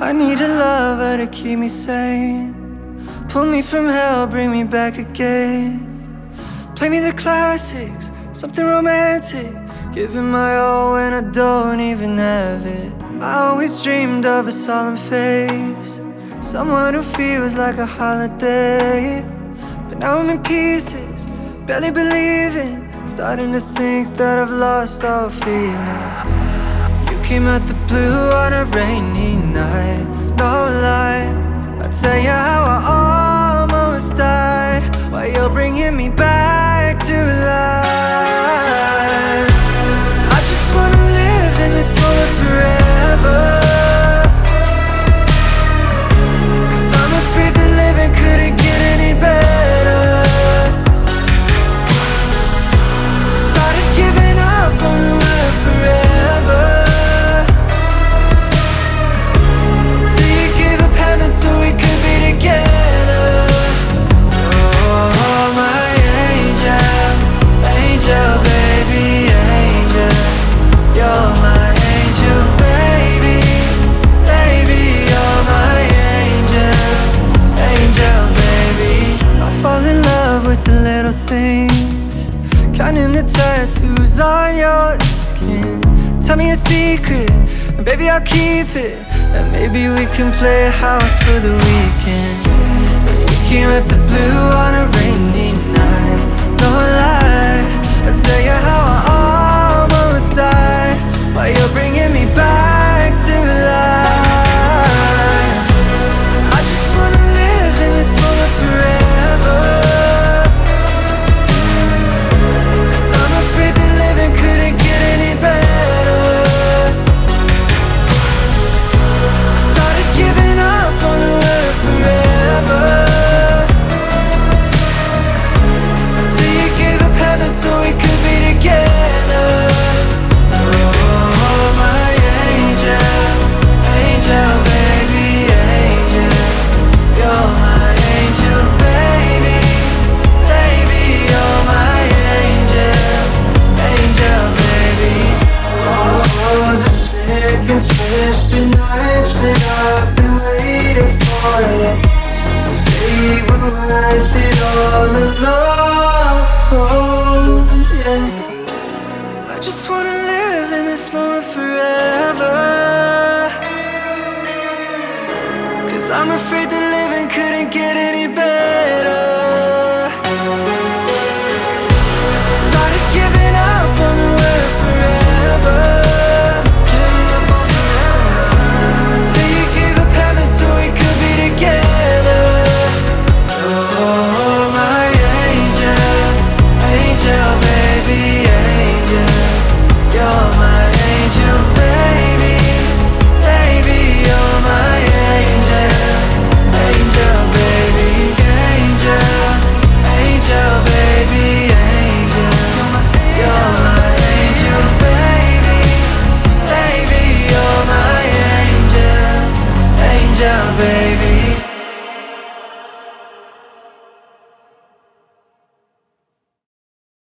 I need a lover to keep me sane. Pull me from hell, bring me back again. Play me the classics, something romantic. Giving my all when I don't even have it. I always dreamed of a solemn face, someone who feels like a holiday. But now I'm in pieces, barely believing, starting to think that I've lost all feeling. You came out the blue on a rainy night, no lie. I'll tell you how I almost died, while you're bringing me back to life. I just wanna live in this moment forever, 'cause I'm afraid that living couldn't get any better. Started giving up on the word forever, till you gave up heaven so we could be together. Oh, my angel, angel, baby, angel. You're my angel, baby, baby. You're my angel, angel, baby. I fall in love with the little things, counting the tattoos on your skin. Tell me a secret, and baby I'll keep it, and maybe we can play house for the weekend. You came at the blue on a rainy night, no lie. I'll tell you how I almost died, while you're bringing me back to life. I just wanna live in this moment forever, 'cause I'm afraid that living couldn't get any better. Started giving up on the word forever, till you gave up heaven so we could be together. Oh, my angel, angel, baby, angel. You're my angel, baby, baby. You're my angel, angel, baby. Oh, the sick and twisted nights that I've been waiting for you, they were worth it all alone.